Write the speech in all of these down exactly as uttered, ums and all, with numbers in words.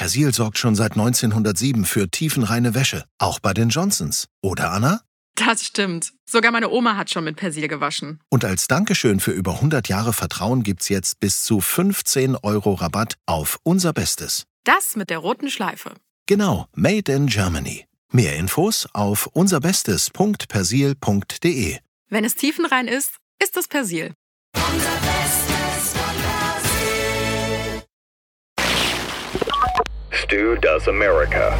Persil sorgt schon seit neunzehnhundertsieben für tiefenreine Wäsche, auch bei den Johnsons. Oder, Anna? Das stimmt. Sogar meine Oma hat schon mit Persil gewaschen. Und als Dankeschön für über hundert Jahre Vertrauen gibt's jetzt bis zu fünfzehn Euro Rabatt auf unser Bestes. Das mit der roten Schleife. Genau, made in Germany. Mehr Infos auf unserbestes punkt persil punkt de. Wenn es tiefenrein ist, ist es Persil. Stu Does America.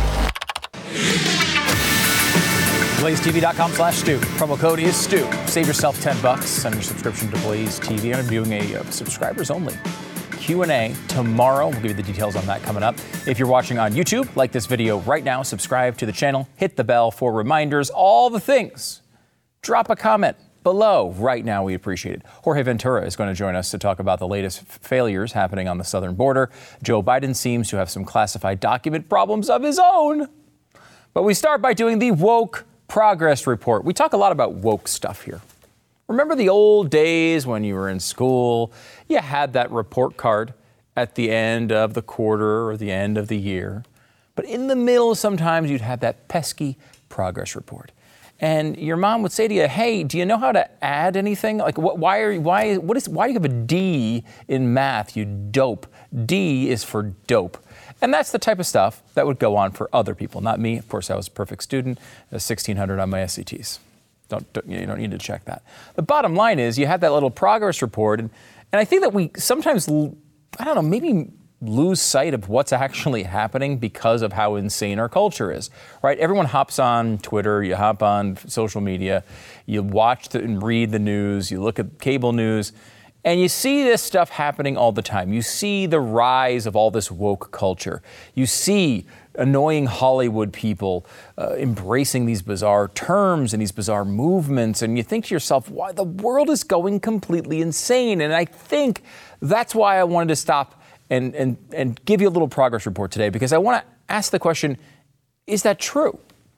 Blaze T V dot com slash Stu. Promo code is Stu. Save yourself ten bucks. Send your subscription to Blaze T V. I'm doing a uh, subscribers only Q and A tomorrow. We'll give you the details on that coming up. If you're watching on YouTube, like this video right now, subscribe to the channel, hit the bell for reminders, all the things. Drop a comment below right now. We appreciate it. Jorge Ventura is going to join us to talk about the latest f- failures happening on the southern border. Joe Biden seems to have some classified document problems of his own. But we start by doing the woke progress report. We talk a lot about woke stuff here. Remember the old days when you were in school? You had that report card at the end of the quarter or the end of the year. But in the middle, sometimes you'd have that pesky progress report. And your mom would say to you, hey, do you know how to add anything? Like, what, why are you, why, what is, why do you have a D in math, you dope? D is for dope. And that's the type of stuff that would go on for other people, not me. Of course, I was a perfect student, a sixteen hundred on my S A Ts. Don't, don't, you don't need to check that. The bottom line is you had that little progress report, and, and I think that we sometimes, I don't know, maybe lose sight of what's actually happening because of how insane our culture is, right? Everyone hops on Twitter, you hop on social media, you watch the, and read the news, you look at cable news, and you see this stuff happening all the time. You see the rise of all this woke culture. You see annoying Hollywood people uh, embracing these bizarre terms and these bizarre movements, and you think to yourself, why the world is going completely insane. And I think that's why I wanted to stop and, and, and give you a little progress report today, because I want to ask the question, is that true?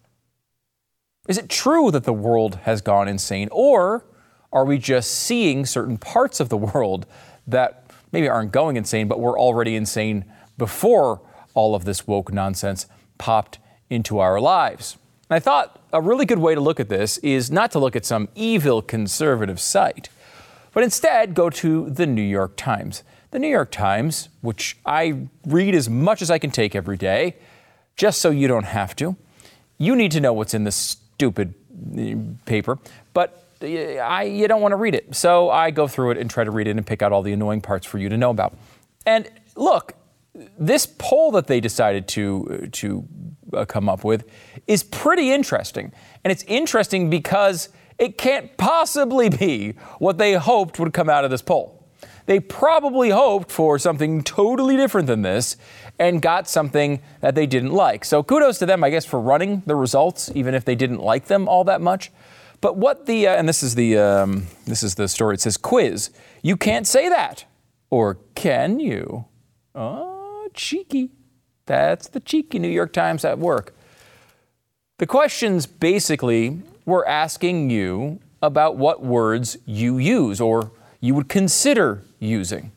Is it true that the world has gone insane, or are we just seeing certain parts of the world that maybe aren't going insane, but were already insane before all of this woke nonsense popped into our lives? And I thought a really good way to look at this is not to look at some evil conservative site, but instead go to the New York Times. The New York Times, which I read as much as I can take every day, just so you don't have to. You need to know what's in this stupid paper, but I, you don't want to read it. So I go through it and try to read it and pick out all the annoying parts for you to know about. And look, this poll that they decided to, to uh, come up with is pretty interesting. And it's interesting because it can't possibly be what they hoped would come out of this poll. They probably hoped for something totally different than this and got something that they didn't like. So kudos to them, I guess, for running the results, even if they didn't like them all that much. But what the, uh, and this is the, um, this is the story. It says, quiz, you can't say that. Or can you? Oh, cheeky. That's the cheeky New York Times at work. The questions basically were asking you about what words you use or you would consider using.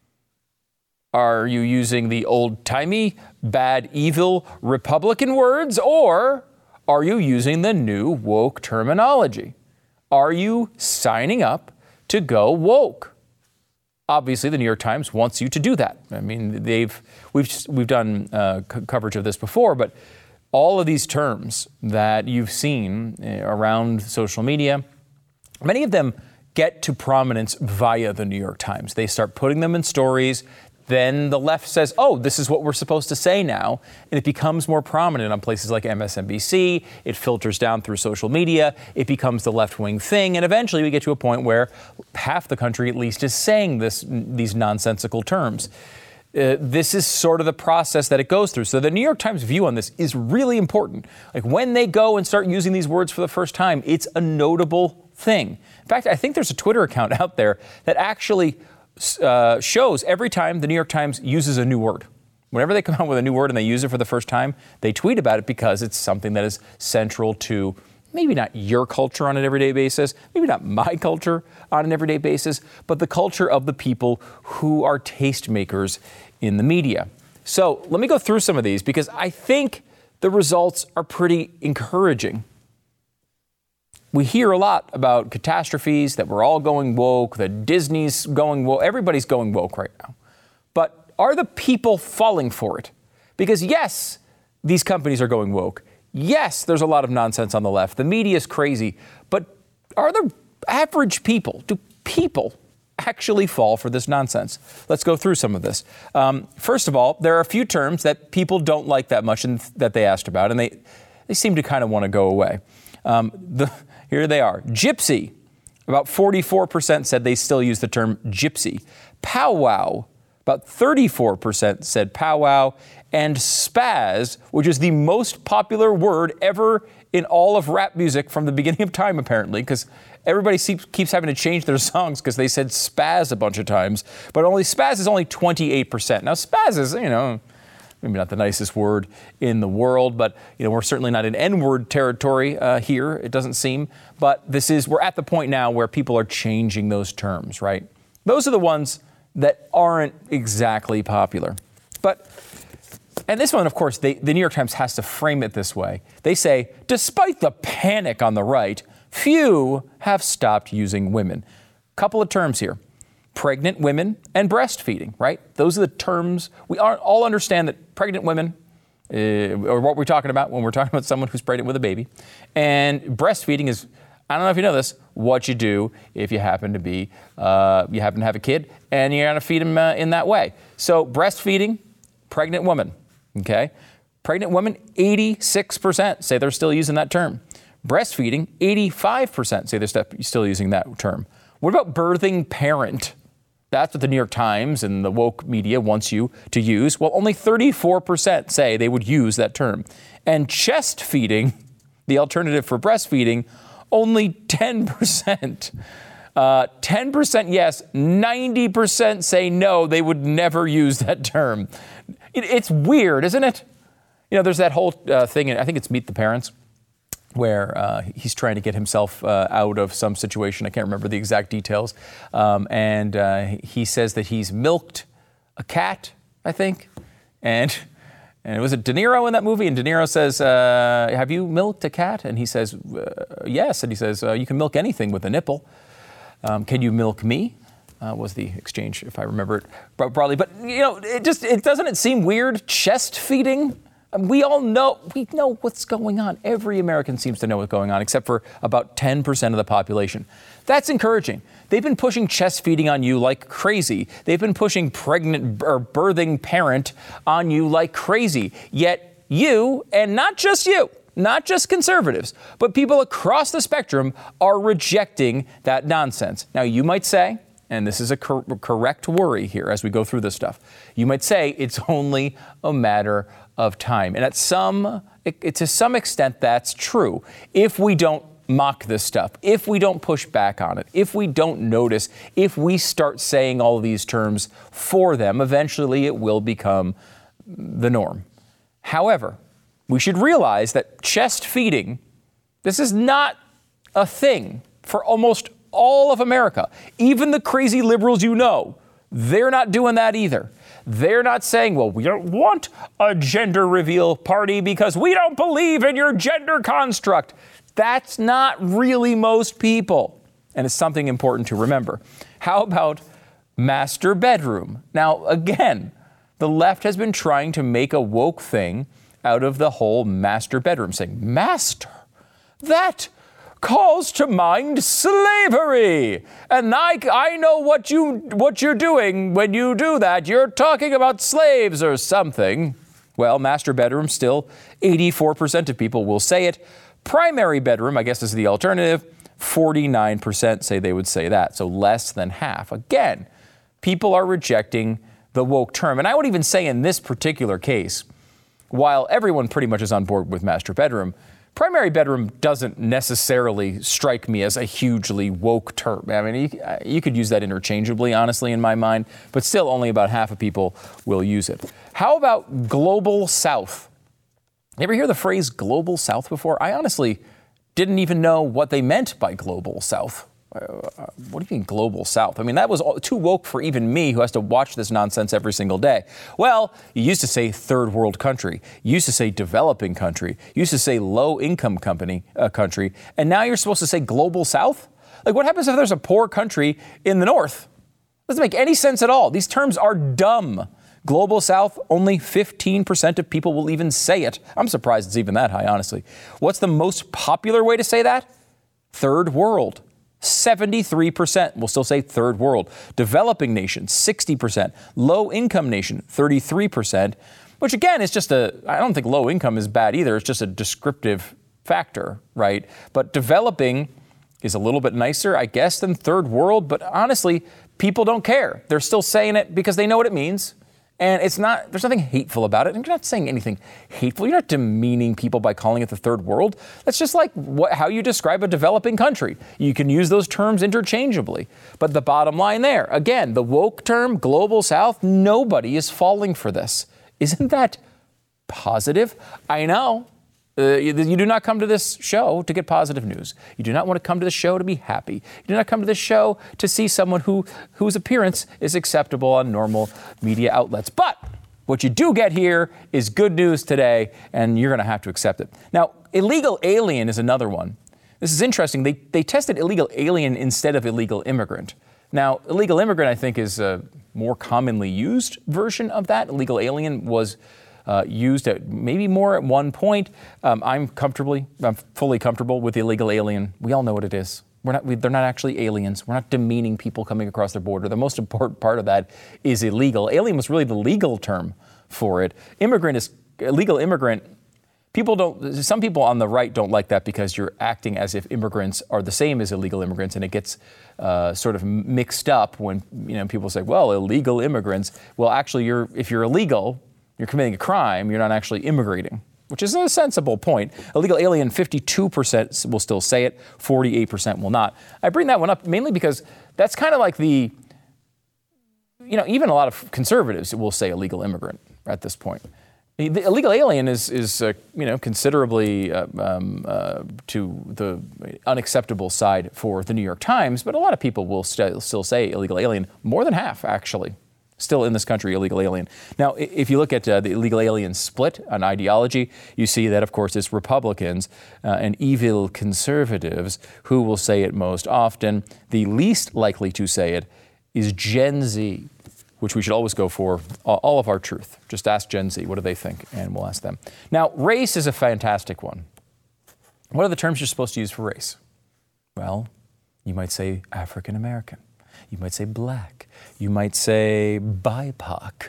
Are you using the old-timey, bad, evil Republican words, or are you using the new woke terminology? Are you signing up to go woke? Obviously, the New York Times wants you to do that. I mean, they've we've we've done uh, c- coverage of this before, but all of these terms that you've seen around social media, many of them get to prominence via the New York Times. They start putting them in stories. Then the left says, oh, this is what we're supposed to say now. And it becomes more prominent on places like M S N B C. It filters down through social media. It becomes the left-wing thing. And eventually we get to a point where half the country at least is saying this, these nonsensical terms. Uh, this is sort of the process that it goes through. So the New York Times view on this is really important. Like when they go and start using these words for the first time, it's a notable thing. In fact, I think there's a Twitter account out there that actually uh, shows every time the New York Times uses a new word. Whenever they come out with a new word and they use it for the first time, they tweet about it because it's something that is central to maybe not your culture on an everyday basis, maybe not my culture on an everyday basis, but the culture of the people who are tastemakers in the media. So let me go through some of these because I think the results are pretty encouraging. We hear a lot about catastrophes, that we're all going woke, that Disney's going woke, everybody's going woke right now. But are the people falling for it? Because yes, these companies are going woke. Yes, there's a lot of nonsense on the left. The media is crazy. But are the average people, do people actually fall for this nonsense? Let's go through some of this. Um, first of all, there are a few terms that people don't like that much and that they asked about, and they, they seem to kind of want to go away. Um, the, here they are. Gypsy. About forty-four percent said they still use the term gypsy. Powwow. About thirty-four percent said powwow. And spaz, which is the most popular word ever in all of rap music from the beginning of time, apparently, because everybody keeps having to change their songs because they said spaz a bunch of times. But only spaz is only twenty-eight percent. Now, spaz is, you know, maybe not the nicest word in the world, but, you know, we're certainly not in N-word territory uh, here, it doesn't seem. But this is, we're at the point now where people are changing those terms, right? Those are the ones that aren't exactly popular. But, and this one, of course, they, the New York Times has to frame it this way. They say, despite the panic on the right, few have stopped using women. Couple of terms here. Pregnant women and breastfeeding, right? Those are the terms. We all understand that pregnant women, uh, or what we're talking about when we're talking about someone who's pregnant with a baby. And breastfeeding is, I don't know if you know this, what you do if you happen to be, uh, you happen to have a kid and you're going to feed them uh, in that way. So breastfeeding, pregnant woman, okay? Pregnant women, eighty-six percent say they're still using that term. Breastfeeding, eighty-five percent say they're st- still using that term. What about birthing parent? That's what the New York Times and the woke media wants you to use. Well, only thirty-four percent say they would use that term. And chest feeding, the alternative for breastfeeding, only ten percent. Uh, ten percent yes, ninety percent say no, they would never use that term. It, it's weird, isn't it? You know, there's that whole uh, thing, I think it's Meet the Parents, where uh, he's trying to get himself uh, out of some situation. I can't remember the exact details. Um, and uh, he says that he's milked a cat, I think. And and was it De Niro in that movie? And De Niro says, uh, have you milked a cat? And he says, uh, yes. And he says, uh, you can milk anything with a nipple. Um, can you milk me? Uh, was the exchange, if I remember it broadly. But, you know, it just, it doesn't it seem weird? Chest feeding? We all know, we know what's going on. Every American seems to know what's going on, except for about ten percent of the population. That's encouraging. They've been pushing chest feeding on you like crazy. They've been pushing pregnant or birthing parent on you like crazy. Yet you, and not just you, not just conservatives, but people across the spectrum are rejecting that nonsense. Now, you might say, and this is a cor- correct worry here as we go through this stuff, you might say it's only a matter of time. And at some, it, it, to some extent, that's true. If we don't mock this stuff, if we don't push back on it, if we don't notice, if we start saying all of these terms for them, eventually it will become the norm. However, we should realize that chest feeding, this is not a thing for almost all of America. Even the crazy liberals you know, they're not doing that either. They're not saying, well, we don't want a gender reveal party because we don't believe in your gender construct. That's not really most people. And it's something important to remember. How about master bedroom? Now, again, the left has been trying to make a woke thing out of the whole master bedroom, saying, master, that calls to mind slavery. And I, I know what, you, what you're doing when you do that. You're talking about slaves or something. Well, master bedroom, still eighty-four percent of people will say it. Primary bedroom, I guess, is the alternative. forty-nine percent say they would say that, so less than half. Again, people are rejecting the woke term. And I would even say in this particular case, while everyone pretty much is on board with master bedroom, primary bedroom doesn't necessarily strike me as a hugely woke term. I mean, you, you could use that interchangeably, honestly, in my mind, but still only about half of people will use it. How about global south? You ever hear the phrase global south before? I honestly didn't even know what they meant by global south Uh, what do you mean global south? I mean, that was all, too woke for even me who has to watch this nonsense every single day. Well, you used to say third world country. You used to say developing country. You used to say low income company, uh, country. And now you're supposed to say global south? Like, what happens if there's a poor country in the north? Doesn't make any sense at all. These terms are dumb. Global south, only fifteen percent of people will even say it. I'm surprised it's even that high, honestly. What's the most popular way to say that? Third world. seventy-three percent will still say third world. Developing nation, sixty percent. Low income nation, thirty-three percent, which again is just a, I don't think low income is bad either. It's just a descriptive factor, right? But developing is a little bit nicer, I guess, than third world. But honestly, people don't care. They're still saying it because they know what it means. And it's not, there's nothing hateful about it. And you're not saying anything hateful. You're not demeaning people by calling it the third world. That's just like what, how you describe a developing country. You can use those terms interchangeably. But the bottom line there, again, the woke term, global south, nobody is falling for this. Isn't that positive? I know. Uh, you, you do not come to this show to get positive news. You do not want to come to the show to be happy. You do not come to this show to see someone who whose appearance is acceptable on normal media outlets. But what you do get here is good news today, and you're going to have to accept it. Now, illegal alien is another one. This is interesting. They, they tested illegal alien instead of illegal immigrant. Now, illegal immigrant, I think, is a more commonly used version of that. Illegal alien was Uh, used at maybe more at one point. Um, I'm comfortably, I'm fully comfortable with the illegal alien. We all know what it is. We're not, we, they're not actually aliens. We're not demeaning people coming across the border. The most important part of that is illegal. Alien was really the legal term for it. Immigrant is, illegal immigrant, people don't, some people on the right don't like that because you're acting as if immigrants are the same as illegal immigrants, and it gets uh, sort of mixed up when, you know, people say, well, illegal immigrants. Well, actually, you're if you're illegal, you're committing a crime, you're not actually immigrating, which is a sensible point. Illegal alien, fifty-two percent will still say it, forty-eight percent will not. I bring that one up mainly because that's kind of like the, you know, even a lot of conservatives will say illegal immigrant at this point. The illegal alien is, is uh, you know, considerably uh, um, uh, to the unacceptable side for the New York Times, but a lot of people will st- still say illegal alien, more than half, actually. Still in this country, illegal alien. Now, if you look at uh, the illegal alien split on ideology, you see that, of course, it's Republicans uh, and evil conservatives who will say it most often. The least likely to say it is Gen Z, which we should always go for all of our truth. Just ask Gen Z, what do they think? And we'll ask them. Now, race is a fantastic one. What are the terms you're supposed to use for race? Well, you might say African American. You might say black. You might say B I P O C,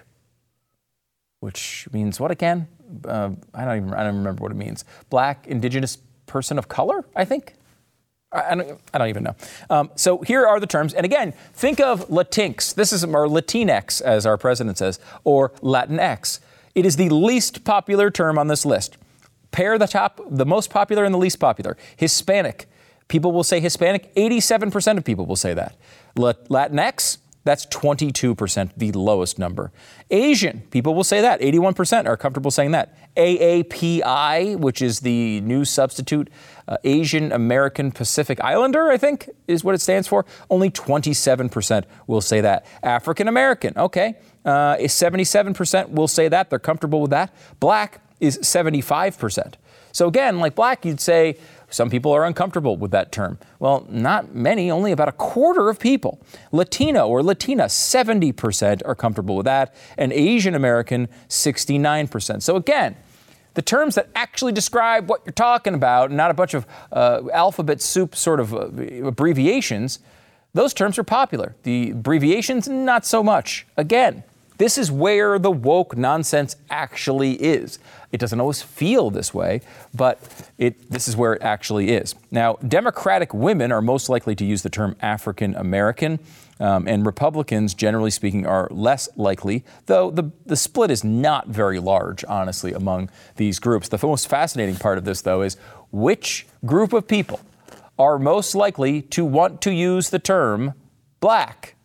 which means what again? Uh, I don't even I don't remember what it means. Black, indigenous person of color, I think. I, I, don't, I don't even know. Um, so here are the terms. And again, think of Latinx. This is or Latinx, as our president says, or Latinx. It is the least popular term on this list. Pair the top, the most popular and the least popular. Hispanic. People will say Hispanic. eighty-seven percent of people will say that. Latinx, that's twenty-two percent, the lowest number. Asian, people will say that. eighty-one percent are comfortable saying that. A A P I, which is the new substitute, uh, Asian American Pacific Islander, I think, is what it stands for. Only twenty-seven percent will say that. African American, okay. Uh, seventy-seven percent will say that. They're comfortable with that. Black is seventy-five percent. So again, like black, you'd say some people are uncomfortable with that term. Well, not many, only about a quarter of people. Latino or Latina, seventy percent are comfortable with that. And Asian American, sixty-nine percent. So again, the terms that actually describe what you're talking about, not a bunch of uh, alphabet soup sort of uh, abbreviations, those terms are popular. The abbreviations, not so much. Again, this is where the woke nonsense actually is. It doesn't always feel this way, but it, this is where it actually is. Now, Democratic women are most likely to use the term African American, um, and Republicans, generally speaking, are less likely, though the, the split is not very large, honestly, among these groups. The most fascinating part of this, though, is which group of people are most likely to want to use the term black?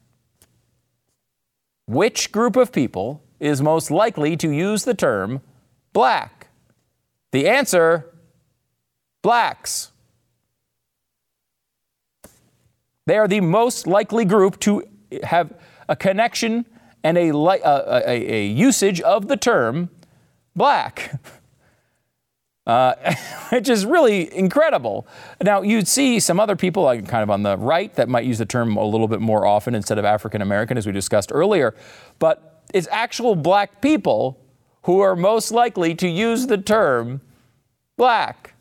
Which group of people is most likely to use the term black? The answer, blacks. They are the most likely group to have a connection and a, li- uh, a, a usage of the term black, uh, which is really incredible. Now, you'd see some other people, like kind of on the right, that might use the term a little bit more often instead of African American, as we discussed earlier. But it's actual black people who are most likely to use the term black.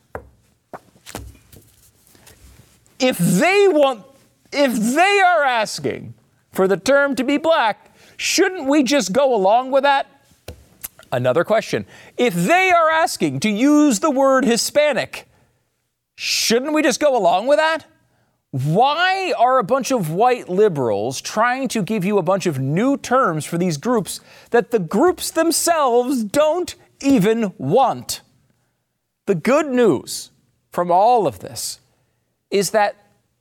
If they want, if they are asking for the term to be black, shouldn't we just go along with that? Another question. If they are asking to use the word Hispanic, shouldn't we just go along with that? Why are a bunch of white liberals trying to give you a bunch of new terms for these groups that the groups themselves don't even want? The good news from all of this is that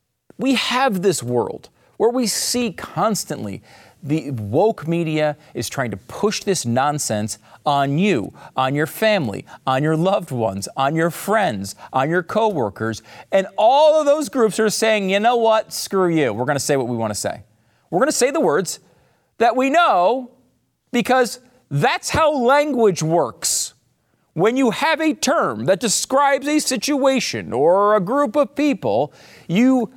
we have this world where we see constantly the woke media is trying to push this nonsense on you, on your family, on your loved ones, on your friends, on your coworkers. And all of those groups are saying, you know what, screw you. We're going to say what we want to say. We're going to say the words that we know because that's how language works. When you have a term that describes a situation or a group of people, you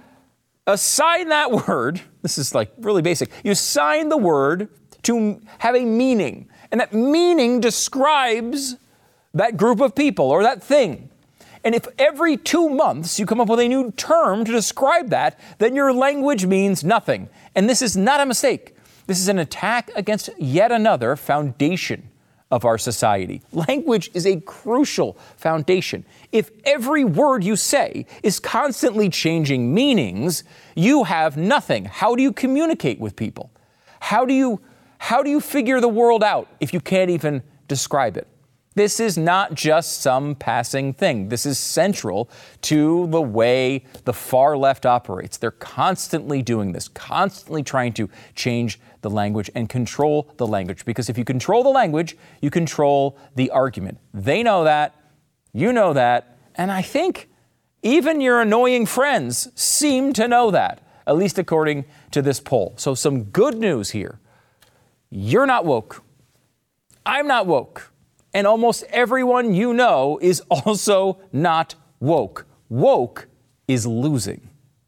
assign that word. This is like really basic. You assign the word to have a meaning, and that meaning describes that group of people or that thing. And if every two months you come up with a new term to describe that, then your language means nothing. And this is not a mistake. This is an attack against yet another foundation of our society. Language is a crucial foundation. If every word you say is constantly changing meanings, you have nothing. How do you communicate with people? How do you, how do you figure the world out if you can't even describe it? This is not just some passing thing. This is central to the way the far left operates. They're constantly doing this, constantly trying to change the language and control the language. Because if you control the language, you control the argument. They know that, you know that, and I think even your annoying friends seem to know that, at least according to this poll. So some good news here. You're not woke. I'm not woke. And almost everyone you know is also not woke. Woke is losing.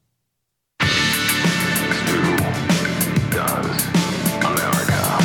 Stu does America.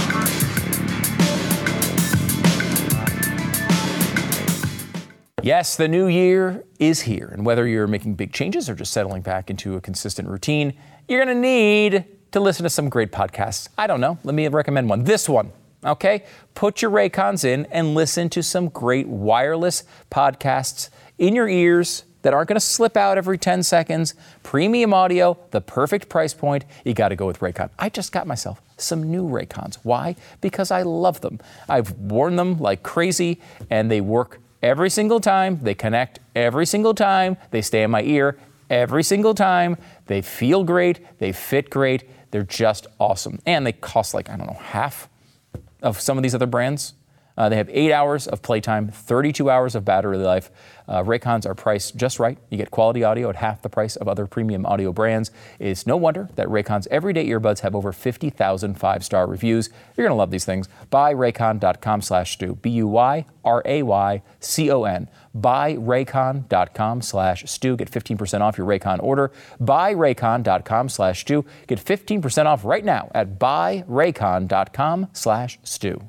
Yes, the new year is here. And whether you're making big changes or just settling back into a consistent routine, you're going to need to listen to some great podcasts. I don't know. Let me recommend one. This one. Okay, put your Raycons in and listen to some great wireless podcasts in your ears that aren't going to slip out every ten seconds. Premium audio, the perfect price point. You got to go with Raycon. I just got myself some new Raycons. Why? Because I love them. I've worn them like crazy and they work every single time. They connect every single time. They stay in my ear every single time. They feel great. They fit great. They're just awesome. And they cost like, I don't know, half of some of these other brands. Uh, they have eight hours of playtime, thirty-two hours of battery life. Uh, Raycons are priced just right. You get quality audio at half the price of other premium audio brands. It's no wonder that Raycon's everyday earbuds have over fifty thousand five-star reviews. You're going to love these things. Buy Raycon.com slash Stu. B U Y R A Y C O N. Buy Raycon.com slash Stu. Get fifteen percent off your Raycon order. Buy Raycon.com slash Stu. Get fifteen percent off right now at Buy Raycon.com slash Stu.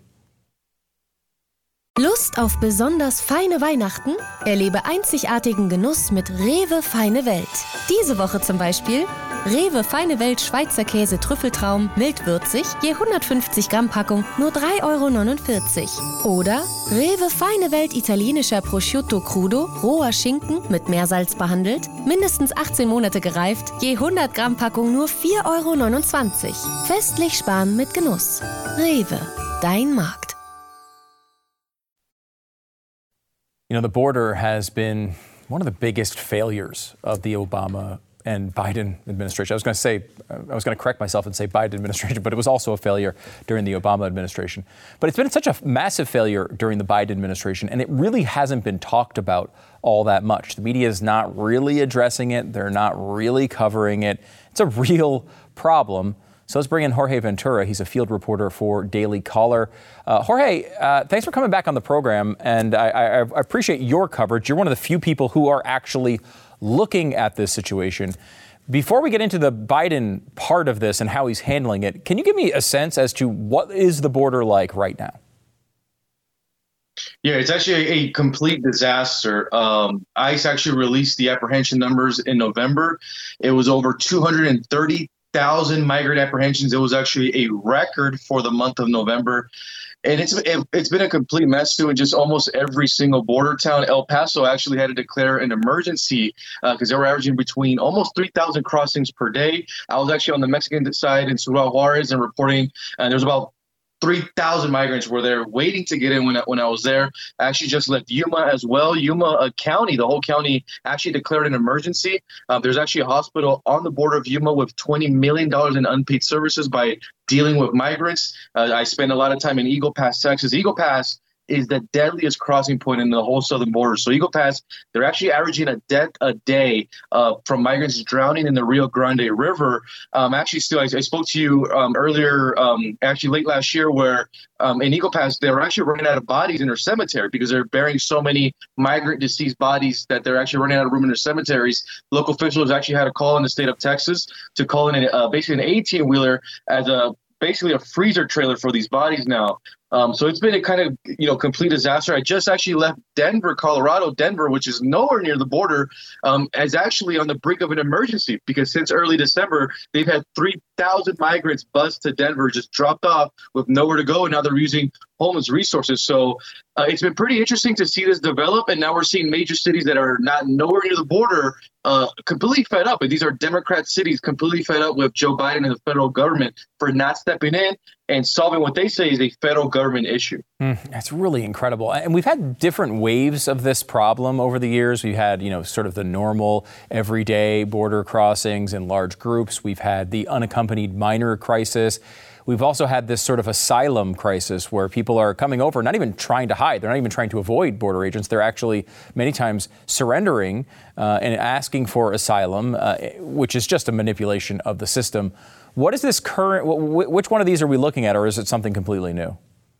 Lust auf besonders feine Weihnachten? Erlebe einzigartigen Genuss mit Rewe Feine Welt. Diese Woche zum Beispiel Rewe Feine Welt Schweizer Käse Trüffeltraum mildwürzig, je hundertfünfzig Gramm Packung nur drei Euro neunundvierzig. Oder Rewe Feine Welt italienischer Prosciutto Crudo, roher Schinken mit Meersalz behandelt, mindestens achtzehn Monate gereift, je hundert Gramm Packung nur vier Euro neunundzwanzig. Festlich sparen mit Genuss. Rewe, dein Markt. You know, the border has been one of the biggest failures of the Obama and Biden administration. I was going to say, I was going to correct myself and say Biden administration, but it was also a failure during the Obama administration. But it's been such a massive failure during the Biden administration, and it really hasn't been talked about all that much. The media is not really addressing it. They're not really covering it. It's a real problem. So let's bring in Jorge Ventura. He's a field reporter for Daily Caller. Uh, Jorge, uh, thanks for coming back on the program, and I, I, I appreciate your coverage. You're one of the few people who are actually looking at this situation. Before we get into the Biden part of this and how he's handling it, can you give me a sense as to what is the border like right now? Yeah, it's actually a, a complete disaster. Um, ICE actually released the apprehension numbers in November. It was over two hundred thirty thousand migrant apprehensions. It was actually a record for the month of November. And it's it, it's been a complete mess too in just almost every single border town. El Paso actually had to declare an emergency because uh, they were averaging between almost three thousand crossings per day. I was actually on the Mexican side in Ciudad Juarez and reporting, and there's about three thousand migrants were there waiting to get in when I, when I was there. I actually just left Yuma as well. Yuma uh, County, the whole county actually declared an emergency. Uh, there's actually a hospital on the border of Yuma with twenty million dollars in unpaid services by dealing with migrants. Uh, I spent a lot of time in Eagle Pass, Texas. Eagle Pass is the deadliest crossing point in the whole southern border. So Eagle Pass, they're actually averaging a death a day uh, from migrants drowning in the Rio Grande River. Um, actually, still, I, I spoke to you um, earlier, um, actually late last year, where um, in Eagle Pass, they were actually running out of bodies in their cemetery because they're burying so many migrant deceased bodies that they're actually running out of room in their cemeteries. Local officials actually had a call in the state of Texas to call in a, uh, basically an eighteen-wheeler as a basically a freezer trailer for these bodies now. Um, so it's been a kind of, you know, complete disaster. I just actually left Denver, Colorado. Denver, which is nowhere near the border, um, is actually on the brink of an emergency because since early December, they've had three thousand migrants buzzed to Denver, just dropped off with nowhere to go. And now they're using homeless resources. So uh, it's been pretty interesting to see this develop. And now we're seeing major cities that are not nowhere near the border uh, completely fed up. And these are Democrat cities completely fed up with Joe Biden and the federal government for not stepping in and solving what they say is a federal government issue. Mm, that's really incredible. And we've had different waves of this problem over the years. We've had, you know, sort of the normal everyday border crossings in large groups. We've had the unaccompanied minor crisis. We've also had this sort of asylum crisis where people are coming over, not even trying to hide. They're not even trying to avoid border agents. They're actually many times surrendering uh, and asking for asylum, uh, which is just a manipulation of the system. What is this current, which one of these are we looking at, or is it something completely new?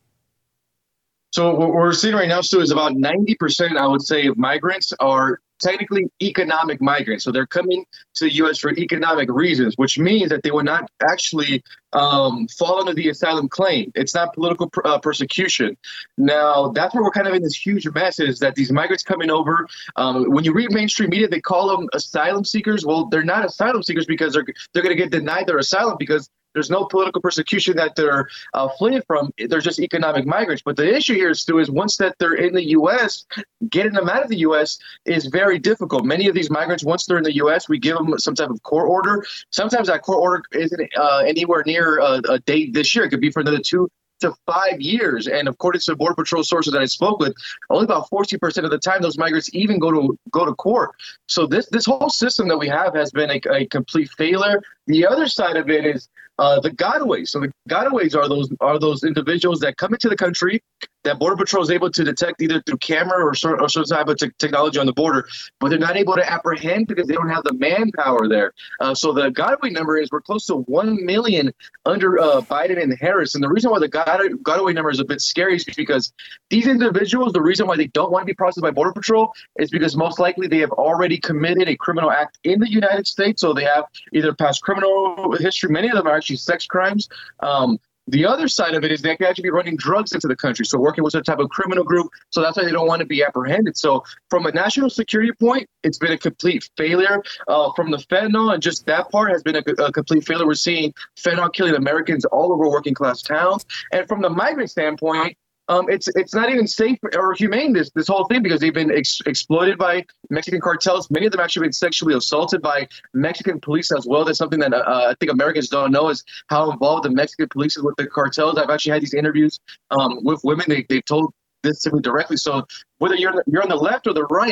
So what we're seeing right now, Stu, is about ninety percent, I would say, of migrants are technically economic migrants. So they're coming to the U S for economic reasons, which means that they will not actually um, fall under the asylum claim. It's not political uh, persecution. Now, that's where we're kind of in this huge mess is that these migrants coming over, um, when you read mainstream media, they call them asylum seekers. Well, they're not asylum seekers because they're, they're going to get denied their asylum because there's no political persecution that they're uh, fleeing from. They're just economic migrants. But the issue here, Stu, is once that they're in the U S, getting them out of the U S is very difficult. Many of these migrants, once they're in the U S, we give them some type of court order. Sometimes that court order isn't uh, anywhere near a, a date this year. It could be for another two to five years. And according to Border Patrol sources that I spoke with, only about forty percent of the time those migrants even go to go to court. So this this whole system that we have has been a, a complete failure. The other side of it is uh, the gotaways. So the gotaways are those are those individuals that come into the country that Border Patrol is able to detect either through camera or, or some type of te- technology on the border, but they're not able to apprehend because they don't have the manpower there. Uh, so the gotaway number is we're close to one million under uh, Biden and Harris. And the reason why the got- gotaway number is a bit scary is because these individuals, the reason why they don't want to be processed by Border Patrol is because most likely they have already committed a criminal act in the United States. So they have either past criminal history. Many of them are actually sex crimes. Um, The other side of it is they could actually be running drugs into the country, so working with some type of criminal group. So that's why they don't want to be apprehended. So from a national security point, it's been a complete failure. Uh, from the fentanyl and just that part has been a, a complete failure. We're seeing fentanyl killing Americans all over working class towns. And from the migrant standpoint, Um, it's it's not even safe or humane, this this whole thing, because they've been ex- exploited by Mexican cartels. Many of them actually been sexually assaulted by Mexican police as well. That's something that uh, I think Americans don't know is how involved the Mexican police is with the cartels. I've actually had these interviews um, with women. They, they've told this to me directly. So whether you're you're on the left or the right,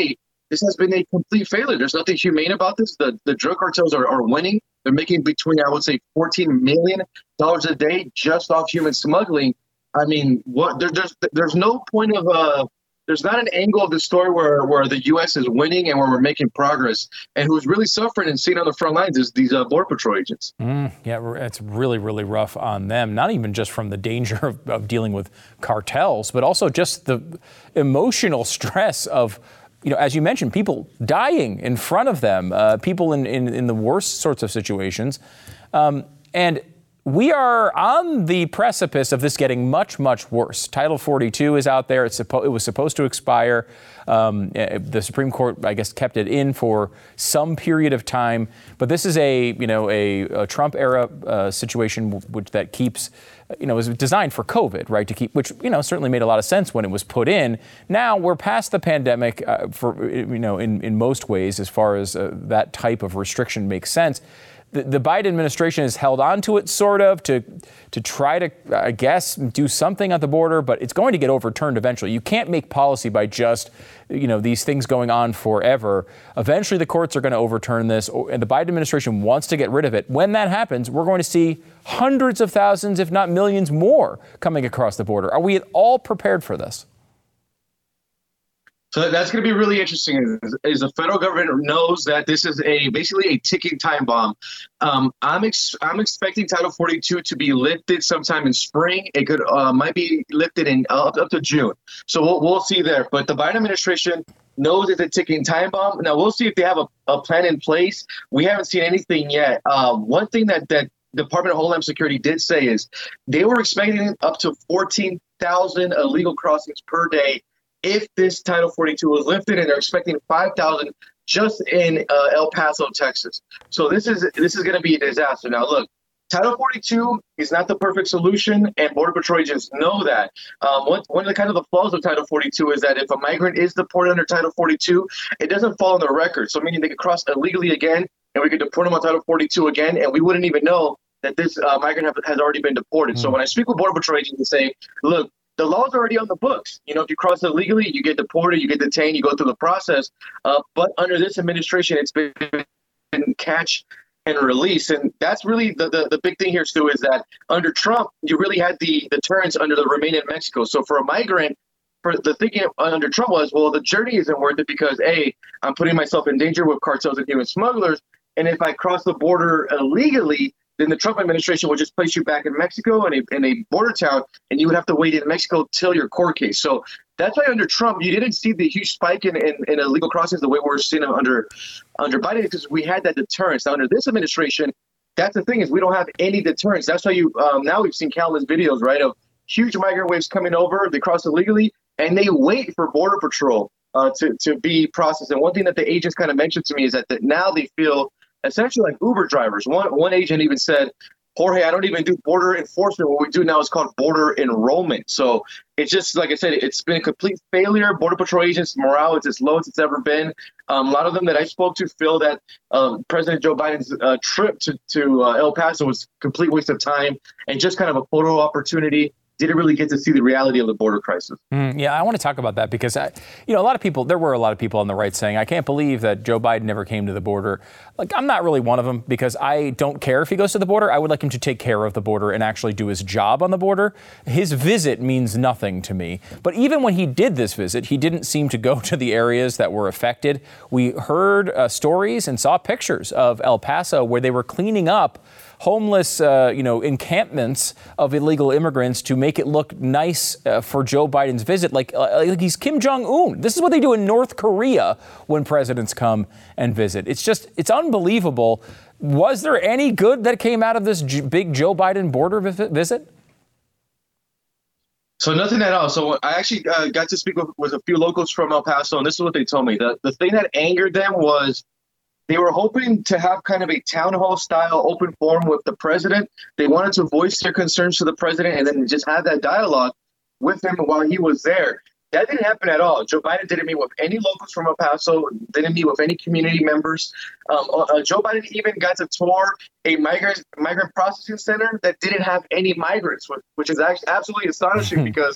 this has been a complete failure. There's nothing humane about this. The the drug cartels are, are winning. They're making between, I would say, fourteen million dollars a day just off human smuggling. I mean, what there, there's there's no point of uh there's not an angle of the story where, where the U S is winning and where we're making progress. And who's really suffering and sitting on the front lines is these uh, Border Patrol agents. Mm, yeah, it's really, really rough on them, not even just from the danger of, of dealing with cartels, but also just the emotional stress of, you know, as you mentioned, people dying in front of them, uh, people in, in, in the worst sorts of situations. Um, and we are on the precipice of this getting much, much worse. Title forty-two is out there. It's suppo- it was supposed to expire. Um, the Supreme Court, I guess, kept it in for some period of time. But this is a, you know, a, a Trump era uh, situation which that keeps, you know, is designed for COVID, right? To keep, which, you know, certainly made a lot of sense when it was put in. Now we're past the pandemic uh, for, you know, in, in most ways, as far as uh, that type of restriction makes sense. The, the Biden administration has held on to it, sort of, to to try to, I guess, do something at the border, but it's going to get overturned eventually. You can't make policy by just, you know, these things going on forever. Eventually, the courts are going to overturn this, and the Biden administration wants to get rid of it. When that happens, we're going to see hundreds of thousands, if not millions more, coming across the border. Are we at all prepared for this? So that's going to be really interesting. Is, is the federal government knows that this is a basically a ticking time bomb. Um, I'm ex- I'm expecting Title forty-two to be lifted sometime in spring. It could uh, might be lifted in uh, up, up to June. So we'll we'll see there. But the Biden administration knows it's a ticking time bomb. Now we'll see if they have a, a plan in place. We haven't seen anything yet. Uh, one thing that that Department of Homeland Security did say is they were expecting up to fourteen thousand illegal crossings per day if this Title forty-two was lifted, and they're expecting five thousand just in uh, El Paso, Texas. So this is this is going to be a disaster. Now, look, Title forty-two is not the perfect solution, and Border Patrol agents know that. Um, one, one of the kind of the flaws of Title forty-two is that if a migrant is deported under Title forty-two, it doesn't fall on the record. So meaning they could cross illegally again, and we could deport them on Title forty-two again, and we wouldn't even know that this uh, migrant have, has already been deported. Mm. So when I speak with Border Patrol agents, they say, look, the law's already on the books. You know, if you cross illegally, you get deported, you get detained, you go through the process. Uh, but under this administration, it's been catch and release. And that's really the, the, the big thing here, Stu, is that under Trump, you really had the deterrence under the Remain in Mexico. So for a migrant, for the thinking under Trump was, well, the journey isn't worth it because, A, I'm putting myself in danger with cartels and human smugglers. And if I cross the border illegally, then the Trump administration would just place you back in Mexico in a, in a border town, and you would have to wait in Mexico till your court case. So that's why under Trump, you didn't see the huge spike in, in, in illegal crossings the way we're seeing them under under Biden, because we had that deterrence. Now, under this administration, that's the thing is we don't have any deterrence. That's why you um, now we've seen countless videos, right, of huge migrant waves coming over. They cross illegally, and they wait for Border Patrol uh, to, to be processed. And one thing that the agents kind of mentioned to me is that, that now they feel essentially like Uber drivers. One one agent even said, Jorge, I don't even do border enforcement. What we do now is called border enrollment. So it's just, like I said, it's been a complete failure. Border Patrol agents' morale is as low as it's ever been. Um, a lot of them that I spoke to feel that um, President Joe Biden's uh, trip to, to uh, El Paso was a complete waste of time and just kind of a photo opportunity. Didn't really get to see the reality of the border crisis. Mm, yeah, I want to talk about that because, I, you know, a lot of people, there were a lot of people on the right saying, I can't believe that Joe Biden never came to the border. Like, I'm not really one of them because I don't care if he goes to the border. I would like him to take care of the border and actually do his job on the border. His visit means nothing to me. But even when he did this visit, he didn't seem to go to the areas that were affected. We heard uh, stories and saw pictures of El Paso where they were cleaning up homeless, uh, you know, encampments of illegal immigrants to make it look nice uh, for Joe Biden's visit, like, uh, like he's Kim Jong-un. This is what they do in North Korea when presidents come and visit. It's just, it's unbelievable. Was there any good that came out of this J- big Joe Biden border vi- visit? So nothing at all. So I actually uh, got to speak with, with a few locals from El Paso, and this is what they told me. The, the thing that angered them was they were hoping to have kind of a town hall style open forum with the president. They wanted to voice their concerns to the president and then just have that dialogue with him while he was there. That didn't happen at all. Joe Biden didn't meet with any locals from El Paso, didn't meet with any community members. Um, uh, Joe Biden even got to tour a migrant migrant processing center that didn't have any migrants, which is actually absolutely astonishing because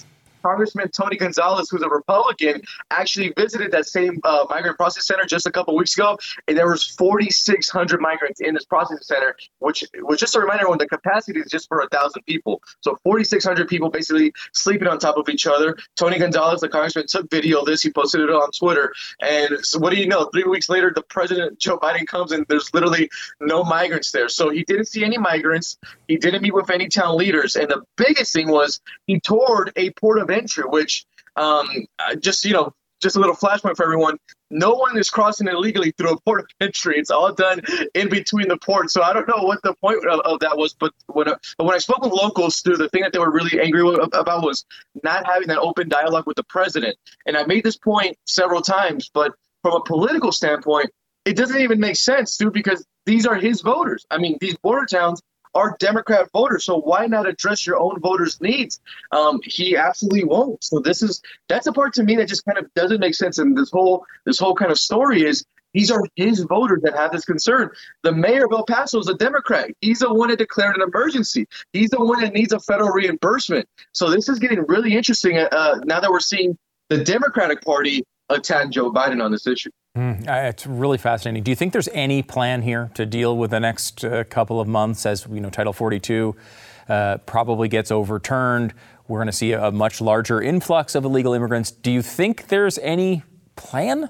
Congressman Tony Gonzalez, who's a Republican, actually visited that same uh, migrant processing center just a couple weeks ago, and there was forty-six hundred migrants in this processing center, which was just a reminder when the capacity is just for a thousand people. So forty-six hundred people basically sleeping on top of each other. Tony Gonzalez, the congressman, took video of this. He posted it on Twitter. And so what do you know? Three weeks later, the president, Joe Biden, comes and there's literally no migrants there. So he didn't see any migrants. He didn't meet with any town leaders. And the biggest thing was he toured a port of entry, which um, just, you know, just a little flashpoint for everyone. No one is crossing illegally through a port of entry. It's all done in between the ports. So I don't know what the point of, of that was. But when, uh, but when I spoke with locals, Stu, the thing that they were really angry about was not having that open dialogue with the president. And I made this point several times. But from a political standpoint, it doesn't even make sense, Stu, because these are his voters. I mean, these border towns are Democrat voters, so why not address your own voters' needs? Um, he absolutely won't. So this is that's a part to me that just kind of doesn't make sense. And this whole this whole kind of story is these are his voters that have this concern. The mayor of El Paso is a Democrat. He's the one that declared an emergency. He's the one that needs a federal reimbursement. So this is getting really interesting uh, now that we're seeing the Democratic Party attack Joe Biden on this issue. Mm, it's really fascinating. Do you think there's any plan here to deal with the next uh, couple of months as, you know, Title forty-two uh, probably gets overturned? We're going to see a, a much larger influx of illegal immigrants. Do you think there's any plan?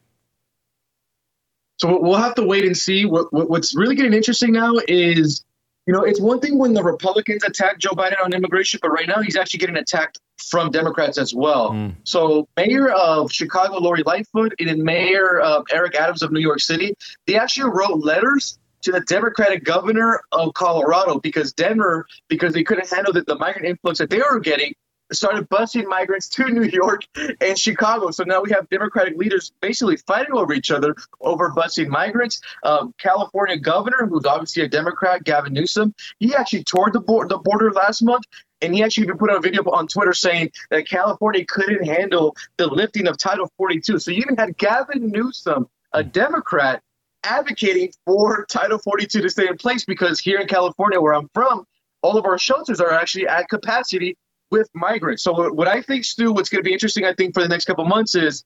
So we'll have to wait and see. What, what, what's really getting interesting now is, you know, it's one thing when the Republicans attack Joe Biden on immigration, but right now he's actually getting attacked from Democrats as well. Mm. So Mayor of Chicago, Lori Lightfoot, and then Mayor uh, Eric Adams of New York City, they actually wrote letters to the Democratic governor of Colorado because Denver, because they couldn't handle the, the migrant influx that they were getting, started busing migrants to New York and Chicago. So now we have Democratic leaders basically fighting over each other over busing migrants. Um, California governor, who's obviously a Democrat, Gavin Newsom, he actually toured the, bo- the border last month. And he actually even put out a video on Twitter saying that California couldn't handle the lifting of Title forty-two. So you even had Gavin Newsom, a Democrat, advocating for Title forty-two to stay in place because here in California, where I'm from, all of our shelters are actually at capacity with migrants. So what I think, Stu, what's going to be interesting, I think, for the next couple of months is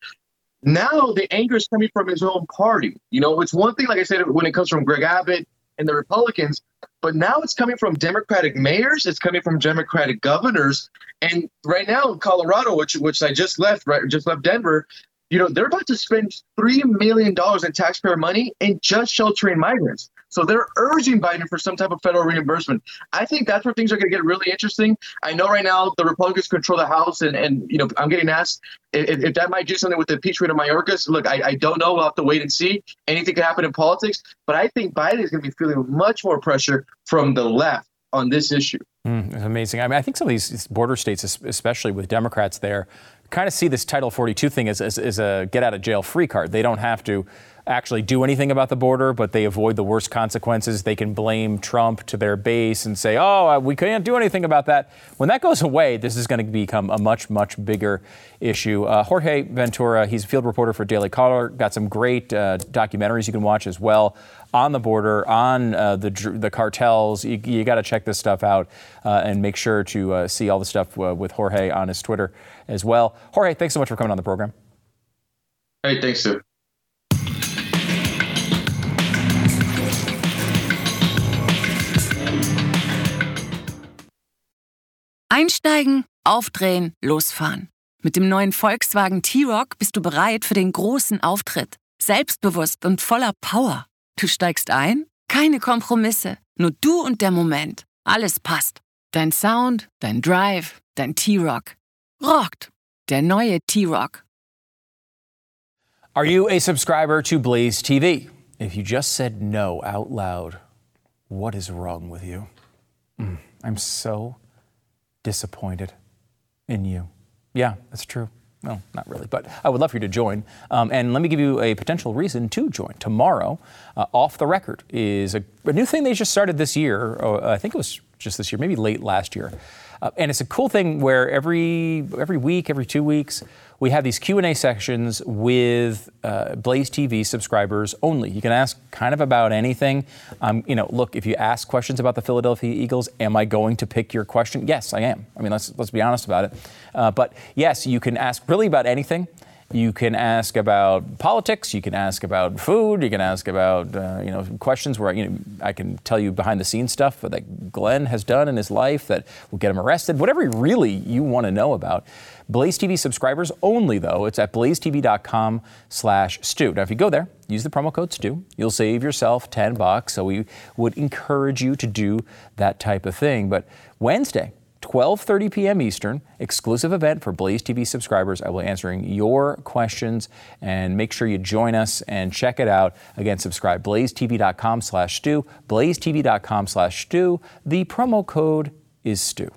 now the anger is coming from his own party. You know, it's one thing, like I said, when it comes from Greg Abbott and the Republicans, but now it's coming from Democratic mayors, it's coming from Democratic governors, and right now in Colorado, which which I just left, right, just left Denver, you know, they're about to spend three million dollars in taxpayer money in just sheltering migrants. So they're urging Biden for some type of federal reimbursement. I think that's where things are going to get really interesting. I know right now the Republicans control the House, and, and you know, I'm getting asked if, if that might do something with the impeachment of Mayorkas. Look, I, I don't know. We'll have to wait and see. Anything can happen in politics. But I think Biden is going to be feeling much more pressure from the left on this issue. Mm, it's amazing. I mean, I think some of these border states, especially with Democrats there, kind of see this Title forty-two thing as, as, as a get-out-of-jail-free card. They don't have to actually do anything about the border, but they avoid the worst consequences. They can blame Trump to their base and say, oh, we can't do anything about that. When that goes away, this is going to become a much, much bigger issue. Uh, Jorge Ventura, he's a field reporter for Daily Caller, got some great uh, documentaries you can watch as well on the border, on uh, the the cartels. You, you got to check this stuff out uh, and make sure to uh, see all the stuff uh, with Jorge on his Twitter as well. Jorge, thanks so much for coming on the program. Hey, thanks, Sue. Einsteigen, aufdrehen, losfahren. Mit dem neuen Volkswagen T-Roc bist du bereit für den großen Auftritt. Selbstbewusst und voller Power. Du steigst ein? Keine Kompromisse. Nur du und der Moment. Alles passt. Dein Sound, dein Drive, dein T-Roc. Rockt. Der neue T-Roc. Are you a subscriber to Blaze T V? If you just said no out loud, what is wrong with you? Mm, I'm so disappointed in you. Yeah, that's true. Well, not really, but I would love for you to join. Um, and let me give you a potential reason to join. Tomorrow, uh, Off the Record is a, a new thing they just started this year. Uh, I think it was just this year, maybe late last year. Uh, and it's a cool thing where every every week, every two weeks, we have these Q and A sections with uh, Blaze T V subscribers only. You can ask kind of about anything. Um, you know, look, if you ask questions about the Philadelphia Eagles, am I going to pick your question? Yes, I am. I mean, let's let's be honest about it. Uh, but yes, you can ask really about anything. You can ask about politics. You can ask about food. You can ask about uh, you know questions where you know I can tell you behind the scenes stuff that Glenn has done in his life that will get him arrested. Whatever really you want to know about. Blaze T V subscribers only, though. It's at blazetv.com slash Stu. Now, if you go there, use the promo code Stu. You'll save yourself ten bucks. So we would encourage you to do that type of thing. But Wednesday, twelve thirty p.m. Eastern, exclusive event for Blaze T V subscribers. I will be answering your questions, and make sure you join us and check it out. Again, subscribe, blazetv.com slash Stu, blazetv.com slash Stu. The promo code is Stu.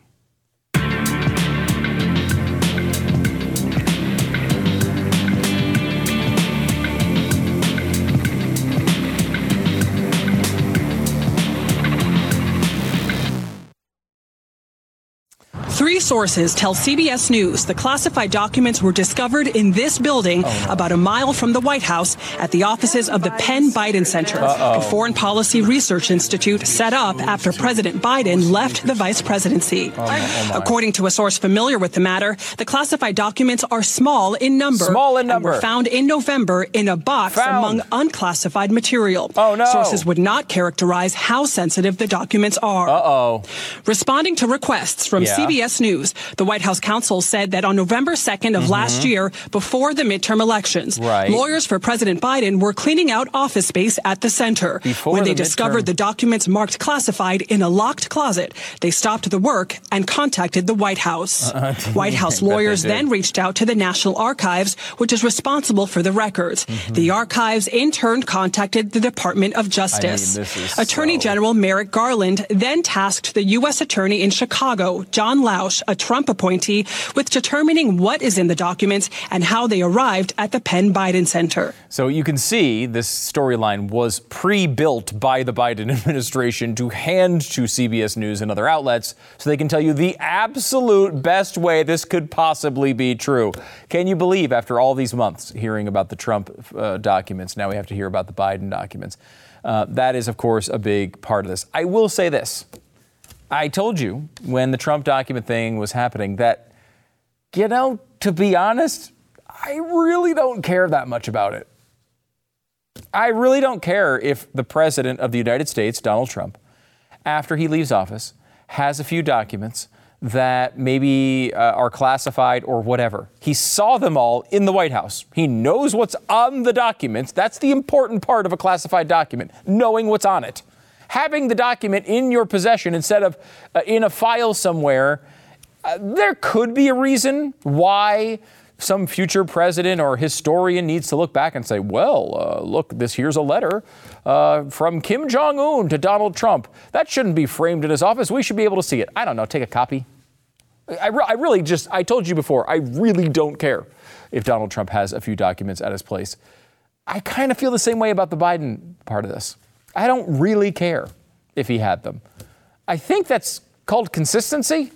Three sources tell C B S News the classified documents were discovered in this building oh, no. about a mile from the White House at the offices of the Penn Biden Center, Uh-oh. a foreign policy research institute set up after President Biden left the vice presidency. Oh, oh According to a source familiar with the matter, the classified documents are small in number. Small in number. And were found in November in a box found. among unclassified material. Oh, no. Sources would not characterize how sensitive the documents are. Uh-oh. Responding to requests from yeah. C B S News, the White House counsel said that on November second of mm-hmm. last year, before the midterm elections, right. lawyers for President Biden were cleaning out office space at the center. Before when they the discovered midterm. the documents marked classified in a locked closet, they stopped the work and contacted the White House. Uh, White House lawyers then reached out to the National Archives, which is responsible for the records. Mm-hmm. The archives in turn contacted the Department of Justice. I mean, Attorney so... General Merrick Garland then tasked the U S Attorney in Chicago, John Lausch, a Trump appointee, with determining what is in the documents and how they arrived at the Penn Biden Center. So you can see this storyline was pre-built by the Biden administration to hand to C B S News and other outlets so they can tell you the absolute best way this could possibly be true. Can you believe after all these months hearing about the Trump uh, documents, now we have to hear about the Biden documents? Uh, that is, of course, a big part of this. I will say this. I told you when the Trump document thing was happening that, you know, to be honest, I really don't care that much about it. I really don't care if the president of the United States, Donald Trump, after he leaves office, has a few documents that maybe uh, are classified or whatever. He saw them all in the White House. He knows what's on the documents. That's the important part of a classified document, knowing what's on it. Having the document in your possession instead of uh, in a file somewhere, uh, there could be a reason why some future president or historian needs to look back and say, well, uh, look, this here's a letter uh, from Kim Jong-un to Donald Trump. That shouldn't be framed in his office. We should be able to see it. I don't know. Take a copy. I, re- I really just, I told you before, I really don't care if Donald Trump has a few documents at his place. I kind of feel the same way about the Biden part of this. I don't really care if he had them. I think that's called consistency.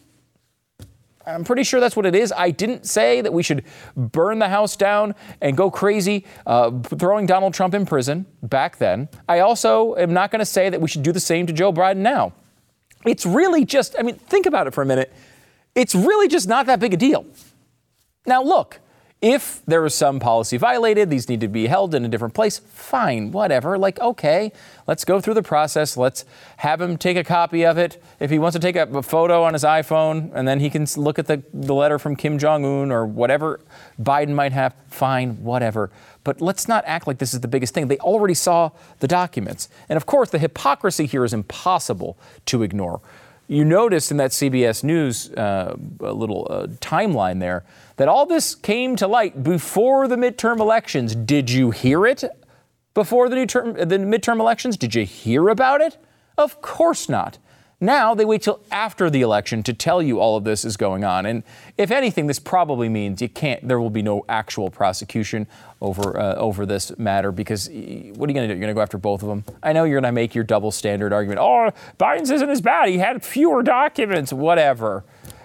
I'm pretty sure that's what it is. I didn't say that we should burn the house down and go crazy uh, throwing Donald Trump in prison back then. I also am not going to say that we should do the same to Joe Biden now. It's really just, I mean, think about it for a minute. It's really just not that big a deal. Now, look. If there was some policy violated, these need to be held in a different place, fine, whatever. Like, okay, let's go through the process. Let's have him take a copy of it. If he wants to take a, a photo on his iPhone and then he can look at the, the letter from Kim Jong-un or whatever Biden might have, fine, whatever. But let's not act like this is the biggest thing. They already saw the documents. And of course, the hypocrisy here is impossible to ignore. You notice in that C B S News uh, little uh, timeline there that all this came to light before the midterm elections. Did you hear it before the, new term, the midterm elections? Did you hear about it? Of course not. Now they wait till after the election to tell you all of this is going on. And if anything, this probably means you can't. There will be no actual prosecution over uh, over this matter because what are you going to do? You're going to go after both of them. I know you're going to make your double standard argument. Oh, Biden's isn't as bad. He had fewer documents, whatever.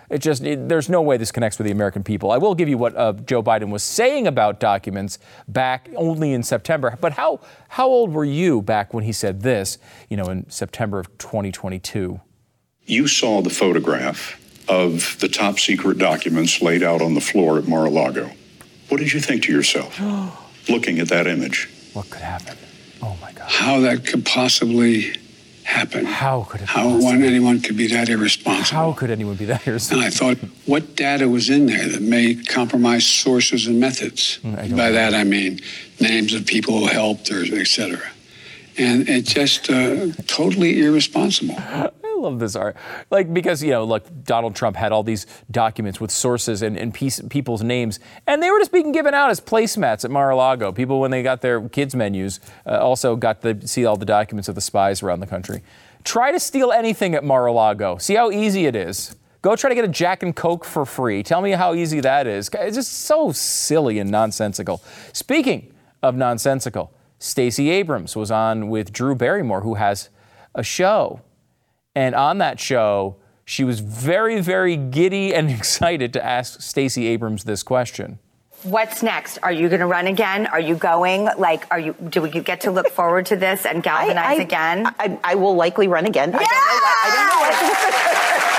It just, it, there's no way this connects with the American people. I will give you what uh, Joe Biden was saying about documents back only in September. But how how old were you back when he said this, you know, in September of twenty twenty-two? You saw the photograph of the top secret documents laid out on the floor at Mar-a-Lago. What did you think to yourself looking at that image? What could happen? Oh, my God. How that could possibly happen. How could it How possibly? one, anyone could be that irresponsible. How could anyone be that irresponsible? And I thought, what data was in there that may compromise sources and methods? By know. that, I mean names of people who helped, or et cetera. And it's just uh, totally irresponsible. I love this art. Like, because, you know, look, Donald Trump had all these documents with sources and, and piece, people's names, and they were just being given out as placemats at Mar-a-Lago. People, when they got their kids' menus, uh, also got to see all the documents of the spies around the country. Try to steal anything at Mar-a-Lago. See how easy it is. Go try to get a Jack and Coke for free. Tell me how easy that is. It's just so silly and nonsensical. Speaking of nonsensical, Stacey Abrams was on with Drew Barrymore, who has a show. And on that show, she was very, very giddy and excited to ask Stacey Abrams this question. What's next? Are you going to run again? Are you going? Like, are you? Do we get to look forward to this and galvanize I, I, again? I, I will likely run again. Yeah! I don't know what. I don't know what.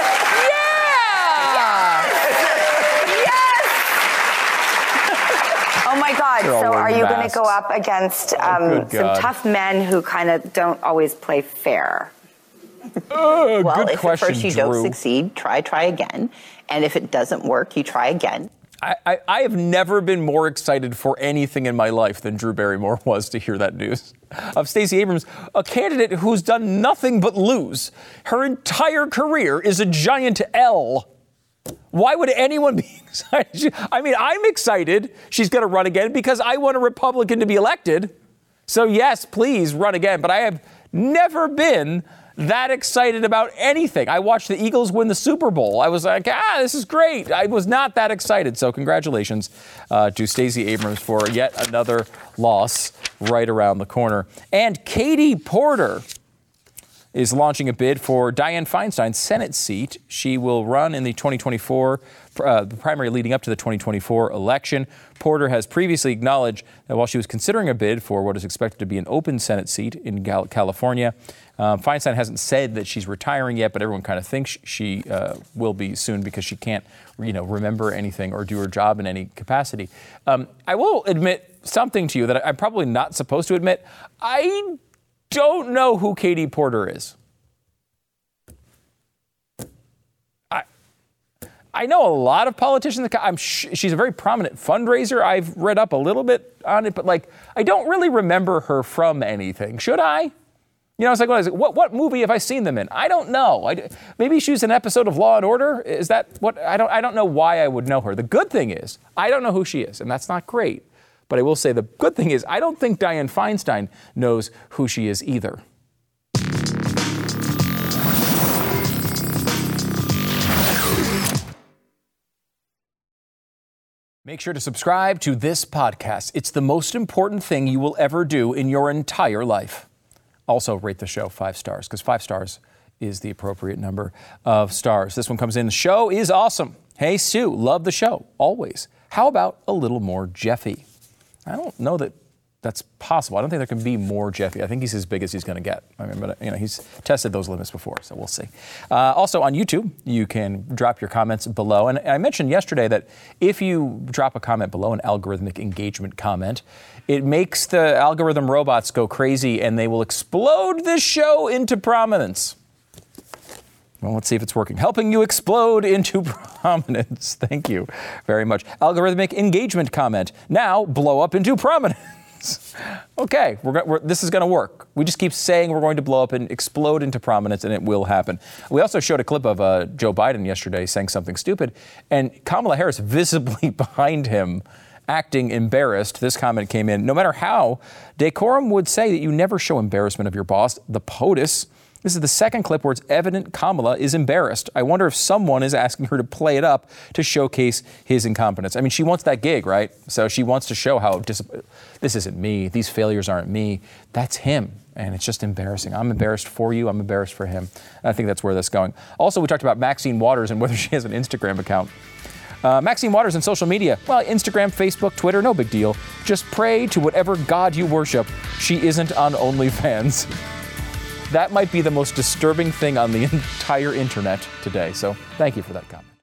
Oh my God. So are you going to go up against um, oh, some tough men who kind of don't always play fair? Uh, well, good if question, at first you Drew. don't succeed, try, try again. And if it doesn't work, you try again. I, I, I have never been more excited for anything in my life than Drew Barrymore was to hear that news of Stacey Abrams, a candidate who's done nothing but lose. Her entire career is a giant L. Why would anyone be excited? I mean, I'm excited she's going to run again because I want a Republican to be elected. So, yes, please run again. But I have never been that excited about anything. I watched the Eagles win the Super Bowl. I was like, ah, this is great. I was not that excited. So congratulations uh, to Stacey Abrams for yet another loss right around the corner. And Katie Porter is launching a bid for Dianne Feinstein's Senate seat. She will run in the twenty twenty-four uh, primary leading up to the twenty twenty-four election. Porter has previously acknowledged that while she was considering a bid for what is expected to be an open Senate seat in Gal- California, uh, Feinstein hasn't said that she's retiring yet, but everyone kind of thinks she uh, will be soon because she can't, you know, remember anything or do her job in any capacity. Um, I will admit something to you that I'm probably not supposed to admit. I don't know who Katie Porter is. I I know a lot of politicians. I'm sh- she's a very prominent fundraiser. I've read up a little bit on it, but like I don't really remember her from anything. Should I? You know, it's like, what, what, what movie have I seen them in? I don't know. I, maybe she was an episode of Law and Order. Is that what? I don't. I don't know why I would know her. The good thing is I don't know who she is, and that's not great. But I will say the good thing is I don't think Dianne Feinstein knows who she is either. Make sure to subscribe to this podcast. It's the most important thing you will ever do in your entire life. Also, rate the show five stars, because five stars is the appropriate number of stars. This one comes in. The show is awesome. Hey, Sue, love the show, always. How about a little more Jeffy? I don't know that that's possible. I don't think there can be more Jeffy. I think he's as big as he's going to get. I mean, but you know, he's tested those limits before, so we'll see. Uh, also on YouTube, you can drop your comments below. And I mentioned yesterday that if you drop a comment below, an algorithmic engagement comment, it makes the algorithm robots go crazy and they will explode this show into prominence. Well, let's see if it's working. Helping you explode into prominence. Thank you very much. Algorithmic engagement comment. Now blow up into prominence. Okay, we're, we're, this is going to work. We just keep saying we're going to blow up and explode into prominence, and it will happen. We also showed a clip of uh, Joe Biden yesterday saying something stupid, and Kamala Harris visibly behind him, acting embarrassed. This comment came in. No matter how, decorum would say that you never show embarrassment of your boss, the POTUS. This is the second clip where it's evident Kamala is embarrassed. I wonder if someone is asking her to play it up to showcase his incompetence. I mean, she wants that gig, right? So she wants to show how dis- this isn't me. These failures aren't me. That's him. And it's just embarrassing. I'm embarrassed for you. I'm embarrassed for him. I think that's where that's going. Also, we talked about Maxine Waters and whether she has an Instagram account. Uh, Maxine Waters and social media. Well, Instagram, Facebook, Twitter, no big deal. Just pray to whatever God you worship. She isn't on OnlyFans. That might be the most disturbing thing on the entire internet today. So thank you for that comment.